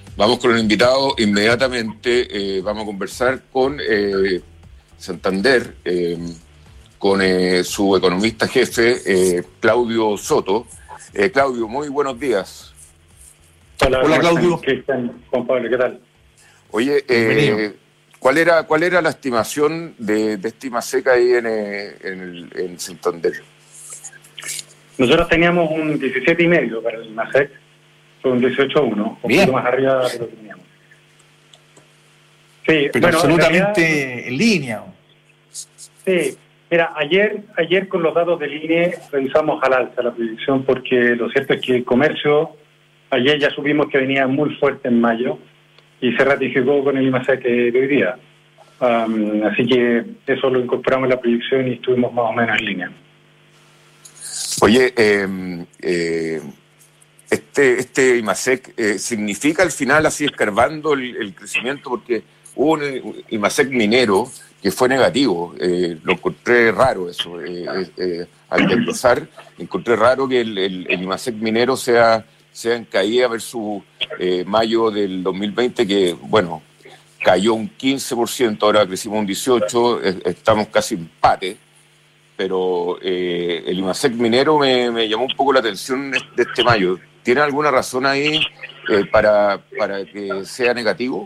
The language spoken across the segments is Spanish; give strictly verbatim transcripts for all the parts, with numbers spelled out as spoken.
Vamos con el invitado inmediatamente. Eh, vamos a conversar con eh, Santander, eh, con eh, su economista jefe, eh, Claudio Soto. Eh, Claudio, muy buenos días. Hola, Hola Claudio. ¿Qué están, Juan Pablo? ¿Qué tal? Oye, eh, ¿cuál era cuál era la estimación de, de esta IMASEC ahí en, en, en Santander? Nosotros teníamos un diecisiete y medio para el IMASEC, con un dieciocho uno, un poquito más arriba de lo que teníamos. Sí, pero bueno, absolutamente en, realidad, en línea. Sí, mira, ayer ayer con los datos del I N E revisamos al alza la predicción, porque lo cierto es que el comercio, ayer ya supimos que venía muy fuerte en mayo y se ratificó con el IMASEC de hoy día. Um, así que eso lo incorporamos en la predicción y estuvimos más o menos en línea. Oye, eh, eh, este este IMASEC eh, significa al final, así escarbando el, el crecimiento, porque hubo un IMASEC minero que fue negativo. Eh, lo encontré raro eso. Eh, eh, al desglosar, encontré raro que el, el, el IMASEC minero sea, sea en caída versus eh, mayo del dos mil veinte, que, bueno, cayó un quince por ciento, ahora crecimos un dieciocho por ciento, estamos casi empate. Pero eh, el IMASEC minero me, me llamó un poco la atención de este mayo. ¿Tiene alguna razón ahí eh, para, para que sea negativo?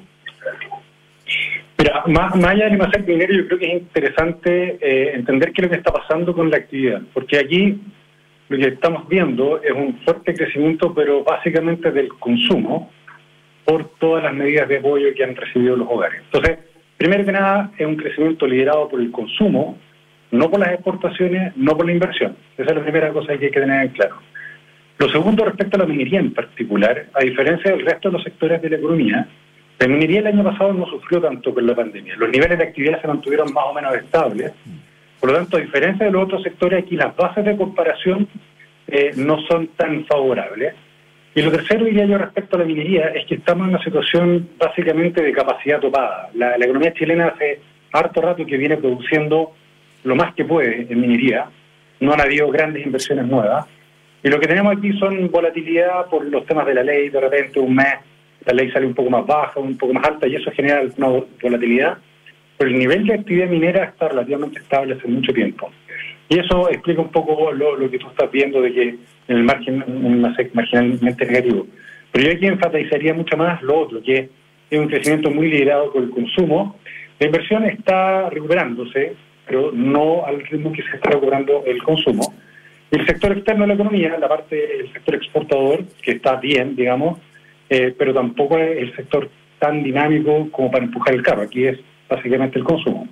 Mira, más, más allá del IMASEC minero, yo creo que es interesante eh, entender qué es lo que está pasando con la actividad, porque aquí lo que estamos viendo es un fuerte crecimiento, pero básicamente del consumo, por todas las medidas de apoyo que han recibido los hogares. Entonces, primero que nada, es un crecimiento liderado por el consumo, no por las exportaciones, no por la inversión. Esa es la primera cosa que hay que tener en claro. Lo segundo, respecto a la minería en particular, a diferencia del resto de los sectores de la economía, la minería el año pasado no sufrió tanto con la pandemia. Los niveles de actividad se mantuvieron más o menos estables. Por lo tanto, a diferencia de los otros sectores, aquí las bases de comparación eh, no son tan favorables. Y lo tercero, diría yo, respecto a la minería, es que estamos en una situación básicamente de capacidad topada. La, la economía chilena hace harto rato que viene produciendo lo más que puede en minería. No han habido grandes inversiones nuevas. Y lo que tenemos aquí son volatilidad por los temas de la ley. De repente, un mes, la ley sale un poco más baja, un poco más alta, y eso genera una volatilidad. Pero el nivel de actividad minera está relativamente estable hace mucho tiempo. Y eso explica un poco lo, lo que tú estás viendo, de que en el margen, un marginalmente negativo. Pero yo aquí enfatizaría mucho más lo otro, que es un crecimiento muy liderado por el consumo. La inversión está recuperándose, pero no al ritmo que se está recuperando el consumo. El sector externo de la economía, la parte del sector exportador, que está bien, digamos, eh, pero tampoco es el sector tan dinámico como para empujar el carro. Aquí es básicamente el consumo.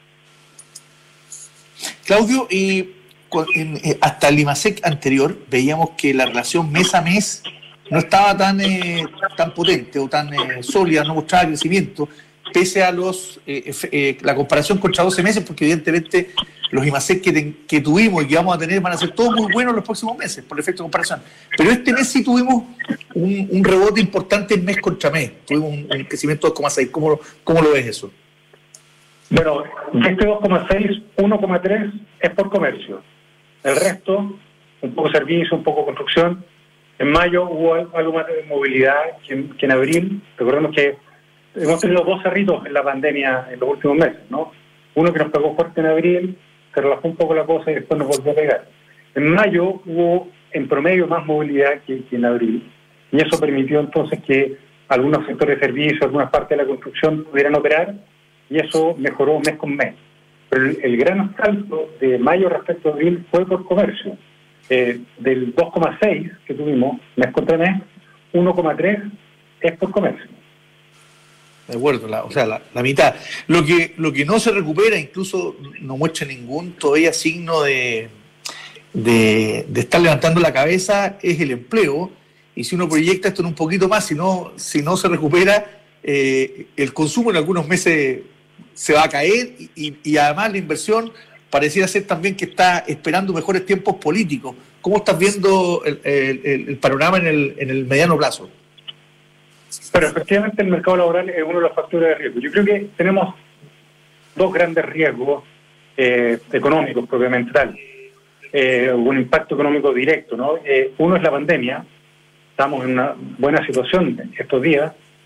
Claudio, y en, eh, hasta el IMASEC anterior veíamos que la relación mes a mes no estaba tan eh, tan potente o tan eh, sólida, no mostraba crecimiento, pese a los eh, eh, la comparación contra doce meses, porque evidentemente los IMASEC que, te, que tuvimos y que vamos a tener van a ser todos muy buenos los próximos meses, por efecto de comparación. Pero este mes sí tuvimos un, un rebote importante mes contra mes, tuvimos un, un crecimiento de dos coma seis. ¿Cómo, ¿Cómo lo ves eso? Bueno, de este dos coma seis, uno coma tres es por comercio. El resto, un poco servicio, un poco construcción. En mayo hubo algo más de movilidad que en, que en abril. Recordemos que hemos tenido dos cerritos en la pandemia en los últimos meses, ¿no? Uno que nos pegó fuerte en abril, se relajó un poco la cosa y después nos volvió a pegar. En mayo hubo en promedio más movilidad que, que en abril, y eso permitió entonces que algunos sectores de servicio, algunas partes de la construcción pudieran operar, y eso mejoró mes con mes. Pero el, el gran salto de mayo respecto a abril fue por comercio. Eh, del dos coma seis que tuvimos mes contra mes, uno coma tres es por comercio. De acuerdo, la, o sea, la, la mitad. Lo que lo que no se recupera, incluso no muestra ningún todavía signo de, de, de estar levantando la cabeza, es el empleo. Y si uno proyecta esto en un poquito más, si no, si no se recupera, eh, el consumo en algunos meses se va a caer y, y además la inversión pareciera ser también que está esperando mejores tiempos políticos. ¿Cómo estás viendo el, el, el panorama en el, en el mediano plazo? Pero efectivamente el mercado laboral es uno de los factores de riesgo. Yo creo que tenemos dos grandes riesgos eh, económicos propiamente tal, eh, un impacto económico directo, ¿no? Eh, uno es la pandemia. Estamos en una buena situación estos días,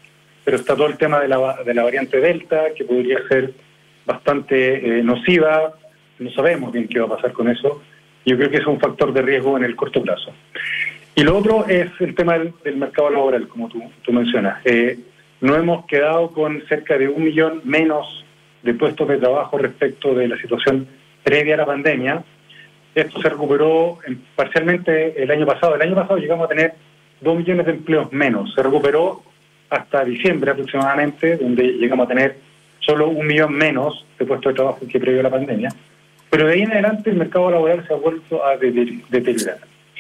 pero está todo el tema de la, de la variante Delta, que podría ser bastante eh, nociva. No sabemos bien qué va a pasar con eso. Yo creo que es un factor de riesgo en el corto plazo. Y lo otro es el tema del, del mercado laboral, como tú, tú mencionas. Eh, no hemos quedado con cerca de un millón menos de puestos de trabajo respecto de la situación previa a la pandemia. Esto se recuperó en, parcialmente el año pasado. El año pasado llegamos a tener dos millones de empleos menos. Se recuperó hasta diciembre aproximadamente, donde llegamos a tener solo un millón menos de puestos de trabajo que previo a la pandemia. Pero de ahí en adelante el mercado laboral se ha vuelto a deteriorar.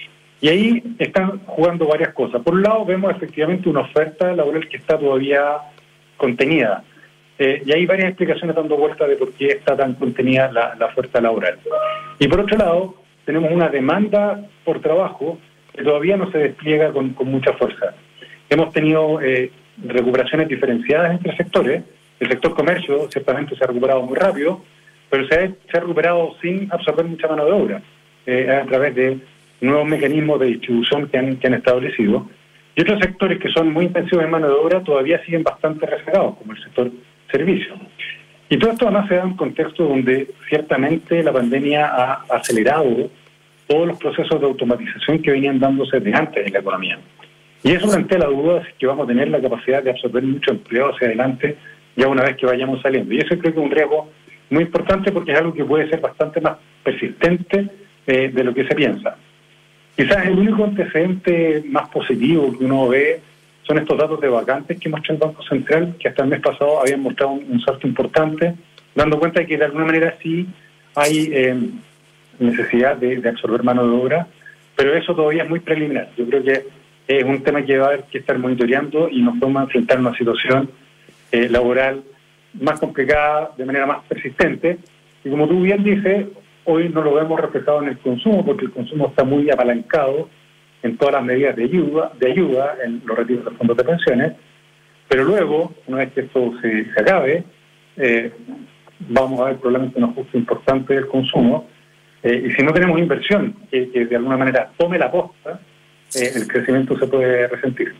Y ahí están jugando varias cosas. Por un lado vemos efectivamente una oferta laboral que está todavía contenida. Eh, y hay varias explicaciones dando vuelta de por qué está tan contenida la, la oferta laboral. Y por otro lado, tenemos una demanda por trabajo que todavía no se despliega con, con mucha fuerza. Hemos tenido eh, recuperaciones diferenciadas entre sectores. El sector comercio ciertamente se ha recuperado muy rápido, pero se ha, se ha recuperado sin absorber mucha mano de obra, eh, a través de nuevos mecanismos de distribución que han, que han establecido. Y otros sectores que son muy intensivos en mano de obra todavía siguen bastante rezagados, como el sector servicio. Y todo esto además se da en un contexto donde ciertamente la pandemia ha acelerado todos los procesos de automatización que venían dándose de antes en la economía. Y eso plantea la duda de si que vamos a tener la capacidad de absorber mucho empleo hacia adelante ya una vez que vayamos saliendo. Y eso creo que es un riesgo muy importante porque es algo que puede ser bastante más persistente eh, de lo que se piensa. Quizás el único antecedente más positivo que uno ve son estos datos de vacantes que muestra el Banco Central, que hasta el mes pasado habían mostrado un, un salto importante, dando cuenta de que de alguna manera sí hay eh, necesidad de, de absorber mano de obra, pero eso todavía es muy preliminar. Yo creo que es un tema que va a haber que estar monitoreando y nos podemos enfrentar a una situación eh, laboral más complicada, de manera más persistente. Y como tú bien dices, hoy no lo vemos reflejado en el consumo, porque el consumo está muy apalancado en todas las medidas de ayuda, de ayuda en los retiros de fondos de pensiones, pero luego, una vez que esto se, se acabe, eh, vamos a ver probablemente un ajuste importante del consumo, eh, y si no tenemos inversión que, que de alguna manera tome la posta, eh, el crecimiento se puede resentir.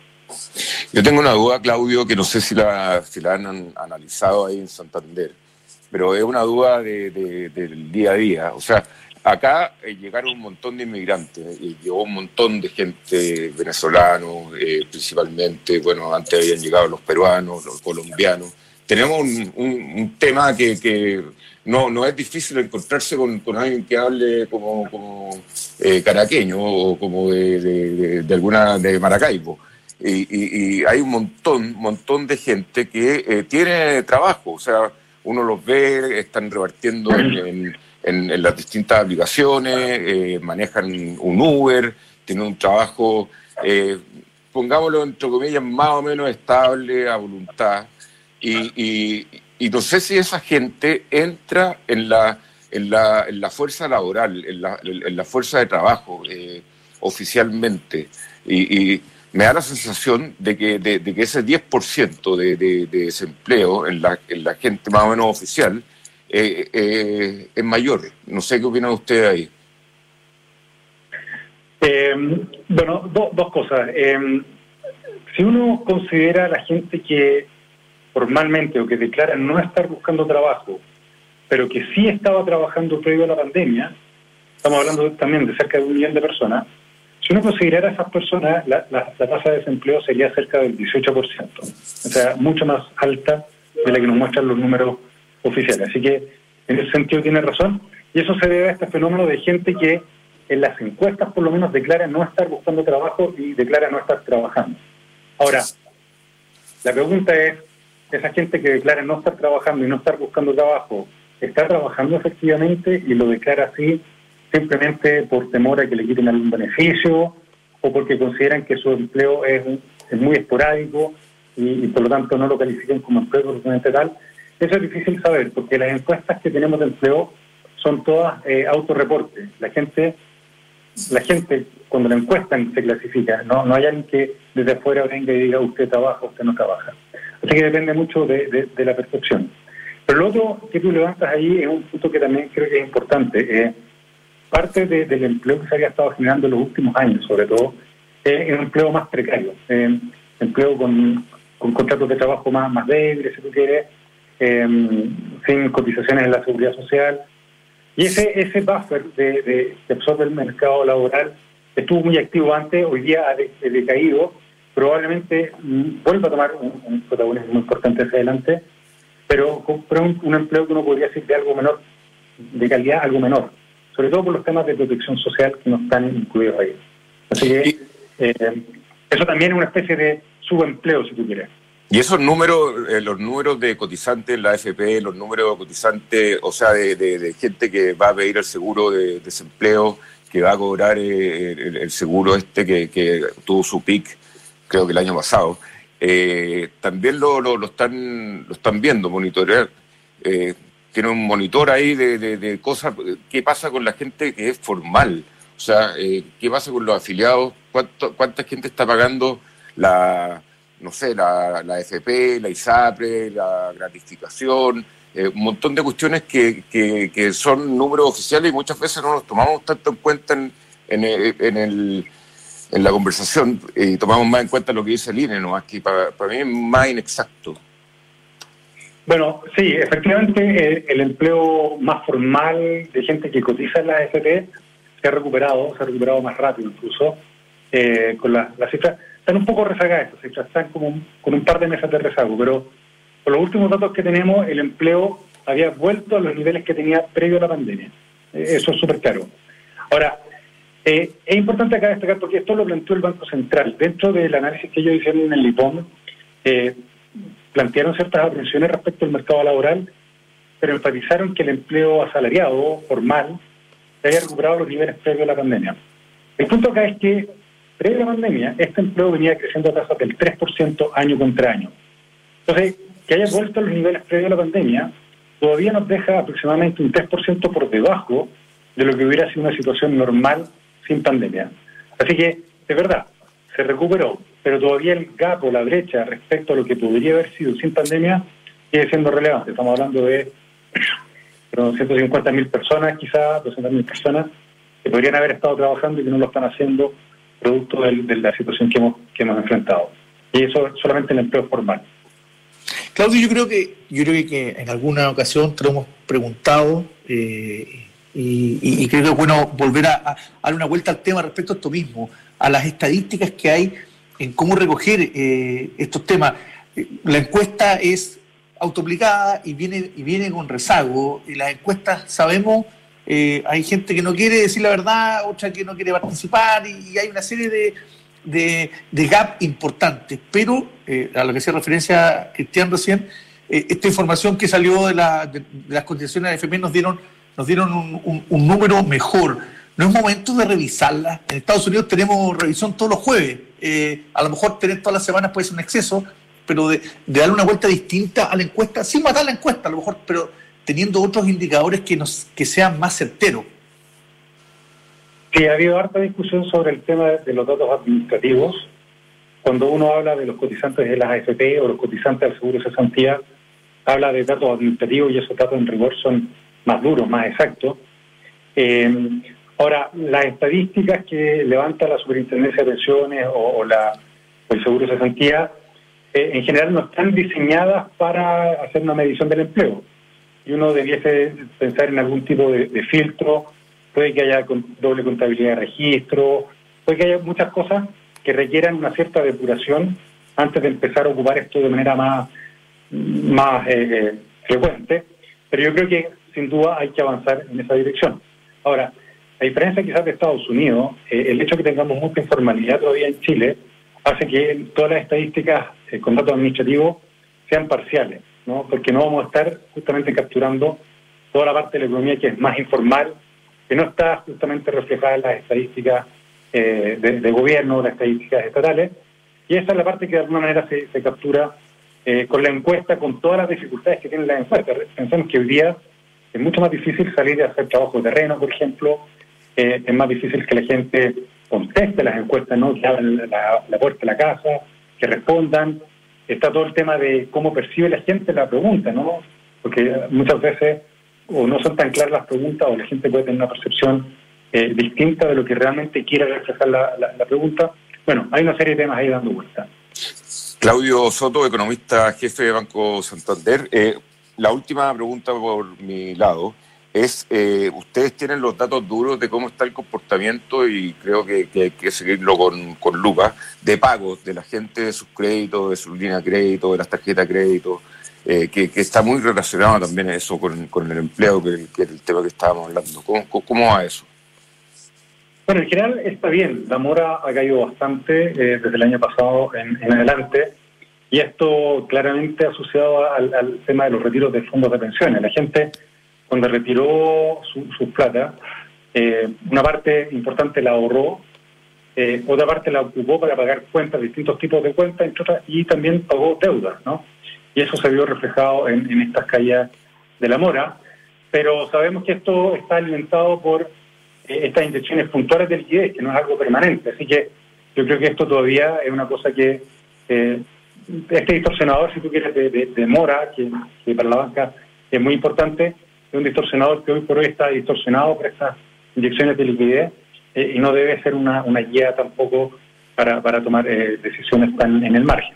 Yo tengo una duda, Claudio, que no sé si la, si la han analizado ahí en Santander, pero es una duda de, de, del día a día. O sea, acá eh, llegaron un montón de inmigrantes, y llegó un montón de gente venezolanos, eh, principalmente, bueno, antes habían llegado los peruanos, los colombianos. Tenemos un, un, un tema que, que no, no es difícil encontrarse con, con alguien que hable como, como eh, caraqueño o como de, de, de, de alguna de Maracaibo. Y, y, y hay un montón, montón de gente que eh, tiene trabajo, o sea, uno los ve, están repartiendo en, en, en, en las distintas aplicaciones, eh, manejan un Uber, tienen un trabajo, eh, pongámoslo entre comillas, más o menos estable, a voluntad, y, y, y no sé si esa gente entra en la, en la, en la fuerza laboral, en la, en la fuerza de trabajo, eh, oficialmente, y, y me da la sensación de que, de, de que ese diez por ciento de, de, de desempleo en la, en la gente más o menos oficial eh, eh, es mayor. No sé qué opina usted ahí. Eh, bueno, do, dos cosas. Eh, si uno considera a la gente que formalmente o que declara no estar buscando trabajo, pero que sí estaba trabajando previo a la pandemia, estamos hablando también de cerca de un millón de personas. Si uno considerara a esas personas, la, la, la tasa de desempleo sería cerca del dieciocho por ciento, o sea, mucho más alta de la que nos muestran los números oficiales. Así que en ese sentido tiene razón, y eso se debe a este fenómeno de gente que en las encuestas por lo menos declara no estar buscando trabajo y declara no estar trabajando. Ahora, la pregunta es, esa gente que declara no estar trabajando y no estar buscando trabajo, ¿está trabajando efectivamente y lo declara así simplemente por temor a que le quiten algún beneficio o porque consideran que su empleo es, es muy esporádico y, y por lo tanto no lo califican como empleo correspondiente tal? Eso es difícil saber porque las encuestas que tenemos de empleo son todas eh, autorreportes. La gente, la gente cuando la encuestan se clasifica, no, no hay alguien que desde afuera venga y diga usted trabaja, usted no trabaja. Así que depende mucho de, de, de la percepción. Pero lo otro que tú levantas ahí es un punto que también creo que es importante. Eh, Parte de, del empleo que se había estado generando en los últimos años, sobre todo, es un empleo más precario, eh, empleo con, con contratos de trabajo más, más débiles, si tú quieres, eh, sin cotizaciones en la seguridad social. Y ese ese buffer de, de, que absorbe el mercado laboral estuvo muy activo antes, hoy día ha de, de decaído, probablemente mm, vuelva a tomar un, un protagonismo muy importante hacia adelante, pero, pero un, un empleo que uno podría decir de algo menor, de calidad algo menor, sobre todo por los temas de protección social que no están incluidos ahí. Así que eh, eso también es una especie de subempleo, si tú quieres. Y esos números, eh, los números de cotizantes en la A F P, los números de cotizantes, o sea, de, de, de gente que va a pedir el seguro de desempleo, que va a cobrar eh, el, el seguro este que, que tuvo su pic, creo que el año pasado, eh, también lo, lo, lo están lo están viendo, monitorear. Eh, tiene un monitor ahí de, de, de cosas, qué pasa con la gente que es formal, o sea, eh, qué pasa con los afiliados, cuánto, cuánta gente está pagando la... no sé, la, la A F P, la ISAPRE, la gratificación, eh, un montón de cuestiones que, que, que son números oficiales y muchas veces no los tomamos tanto en cuenta en, en, el, en, el, en la conversación y tomamos más en cuenta lo que dice el I N E, ¿no? Que para, para mí es más inexacto. Bueno, sí, efectivamente eh, el empleo más formal de gente que cotiza en la A F P se ha recuperado, se ha recuperado más rápido incluso, eh, con las la cifras. Están un poco rezagadas estas cifras, están como un, con un par de meses de rezago, pero por los últimos datos que tenemos, el empleo había vuelto a los niveles que tenía previo a la pandemia. Eh, eso es súper claro. Ahora, eh, es importante acá destacar, porque esto lo planteó el Banco Central. Dentro del análisis que ellos hicieron en el LIPOM, eh, plantearon ciertas aprensiones respecto al mercado laboral, pero enfatizaron que el empleo asalariado, formal, se había recuperado a los niveles previos a la pandemia. El punto acá es que previo a la pandemia, este empleo venía creciendo a tasas del tres por ciento año contra año. Entonces, que haya vuelto a los niveles previos a la pandemia, todavía nos deja aproximadamente un tres por ciento por debajo de lo que hubiera sido una situación normal sin pandemia. Así que, de verdad, se recuperó, pero todavía el gap o la brecha respecto a lo que podría haber sido sin pandemia sigue siendo relevante. Estamos hablando de perdón, ciento cincuenta mil personas, quizás doscientas mil personas, que podrían haber estado trabajando y que no lo están haciendo producto de, de la situación que hemos, que hemos enfrentado. Y eso solamente en el empleo formal. Claudio, yo creo que yo creo que en alguna ocasión te lo hemos preguntado eh, y, y, y creo que es bueno volver a, a, a dar una vuelta al tema respecto a esto mismo, a las estadísticas que hay en cómo recoger eh, estos temas. La encuesta es autoaplicada y viene, y viene con rezago, y las encuestas sabemos... Eh, hay gente que no quiere decir la verdad, otra que no quiere participar y, y hay una serie de, de, de gap importantes. Pero, eh, a lo que hacía referencia Cristian recién, eh, esta información que salió de, la, de, de las cotizaciones de la A F P nos dieron, nos dieron un, un, un número mejor. No es momento de revisarla. En Estados Unidos tenemos revisión todos los jueves. Eh, a lo mejor tener todas las semanas puede ser un exceso, pero de, de darle una vuelta distinta a la encuesta, sin matar la encuesta a lo mejor, pero teniendo otros indicadores que nos que sean más certeros. Sí, ha habido harta discusión sobre el tema de los datos administrativos. Cuando uno habla de los cotizantes de las A F P o los cotizantes del seguro de cesantía, habla de datos administrativos y esos datos en rigor son más duros, más exactos. Eh, ahora, las estadísticas que levanta la Superintendencia de Pensiones o, o, la, o el seguro de cesantía, eh, en general no están diseñadas para hacer una medición del empleo. Y uno debiese pensar en algún tipo de, de filtro, puede que haya con, doble contabilidad de registro, puede que haya muchas cosas que requieran una cierta depuración antes de empezar a ocupar esto de manera más, más eh, frecuente, pero yo creo que sin duda hay que avanzar en esa dirección. Ahora, a diferencia quizás de Estados Unidos, eh, el hecho de que tengamos mucha informalidad todavía en Chile hace que todas las estadísticas eh, con datos administrativos sean parciales, ¿no? Porque no vamos a estar justamente capturando toda la parte de la economía que es más informal, que no está justamente reflejada en las estadísticas eh, de, de gobierno, las estadísticas estatales, y esa es la parte que de alguna manera se, se captura eh, con la encuesta, con todas las dificultades que tiene la encuesta. Pensamos que hoy día es mucho más difícil salir a hacer trabajo de terreno, por ejemplo, eh, es más difícil que la gente conteste las encuestas, ¿no? Que abran la, la puerta de la casa, que respondan. Está todo el tema de cómo percibe la gente la pregunta, ¿no? Porque muchas veces o no son tan claras las preguntas o la gente puede tener una percepción eh, distinta de lo que realmente quiere reflejar la, la, la pregunta. Bueno, hay una serie de temas ahí dando vuelta. Claudio Soto, economista jefe de Banco Santander. Eh, la última pregunta por mi lado es, eh, ustedes tienen los datos duros de cómo está el comportamiento, y creo que, que hay que seguirlo con, con lupa, de pagos de la gente, de sus créditos, de su línea de crédito, de las tarjetas de crédito, eh, que, que está muy relacionado también eso con, con el empleo, que, que es el tema que estábamos hablando. ¿Cómo, cómo va eso? Bueno, en general está bien. La mora ha caído bastante eh, desde el año pasado en, en adelante, y esto claramente asociado al, al tema de los retiros de fondos de pensiones. La gente, cuando retiró sus su plata, eh, una parte importante la ahorró, eh, otra parte la ocupó para pagar cuentas, distintos tipos de cuentas, entre otras, y también pagó deudas, ¿no? Y eso se vio reflejado en, en estas caídas de la mora. Pero sabemos que esto está alimentado por eh, estas inyecciones puntuales de liquidez, que no es algo permanente. Así que yo creo que esto todavía es una cosa que, eh, este distorsionador, si tú quieres, de, de, de mora, que, que para la banca es muy importante, es un distorsionador que hoy por hoy está distorsionado por estas inyecciones de liquidez, eh, y no debe ser una, una guía tampoco para, para tomar eh, decisiones tan en el margen.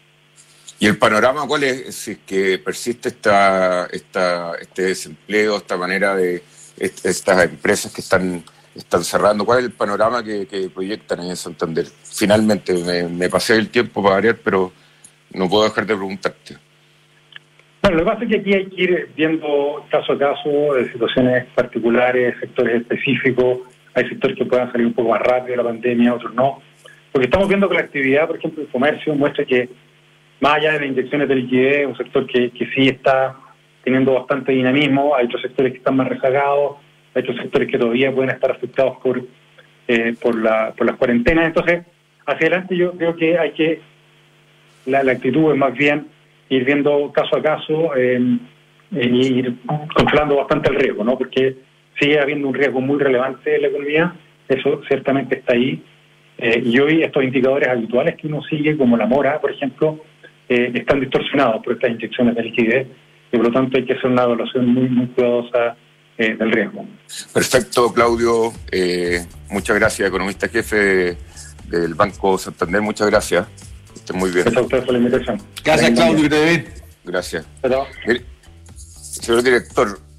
¿Y el panorama cuál es? Si es que persiste esta, esta, este desempleo, esta manera de est, estas empresas que están, están cerrando, ¿cuál es el panorama que, que proyectan ahí en Santander? Finalmente, me, me pasé el tiempo para variar, pero no puedo dejar de preguntarte. Bueno, lo que pasa es que aquí hay que ir viendo caso a caso de situaciones particulares, sectores específicos. Hay sectores que puedan salir un poco más rápido de la pandemia, otros no. Porque estamos viendo que la actividad, por ejemplo, el comercio muestra que, más allá de las inyecciones de liquidez, es un sector que, que sí está teniendo bastante dinamismo. Hay otros sectores que están más rezagados, hay otros sectores que todavía pueden estar afectados por, eh, por, la, por las cuarentenas. Entonces, hacia adelante yo creo que hay que, la, la actitud es más bien ir viendo caso a caso, eh, eh, ir controlando bastante el riesgo, ¿no? Porque sigue habiendo un riesgo muy relevante en la economía, eso ciertamente está ahí, eh, y hoy estos indicadores habituales que uno sigue, como la mora, por ejemplo, eh, están distorsionados por estas inyecciones de liquidez, y por lo tanto hay que hacer una evaluación muy, muy cuidadosa eh, del riesgo. Perfecto, Claudio, eh, muchas gracias, economista jefe del Banco Santander, muchas gracias. Estén muy bien. Gracias a ustedes por la invitación. Gracias, Claudio, que te ve bien. Gracias. Pero... Señor director,